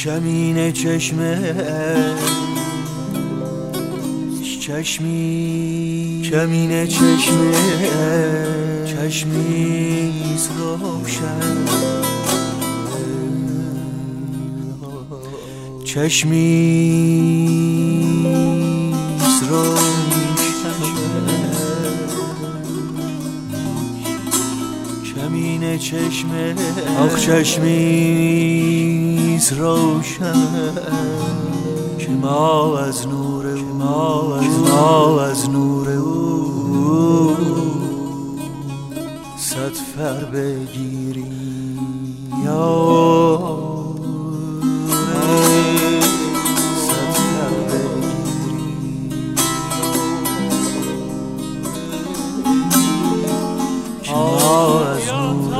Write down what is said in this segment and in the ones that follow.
کمین چشمه کمین چشمه چشمیز روشن چشمیز روشن کمین چشمه آخ چشمیز روشن که ما از نور او صد فر بگیریم صد فر بگیریم که ما از نور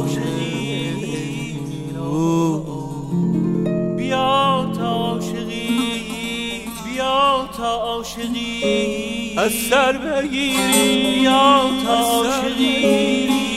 او بیا تا عاشقی از سر بگیری بیا تا عاشقی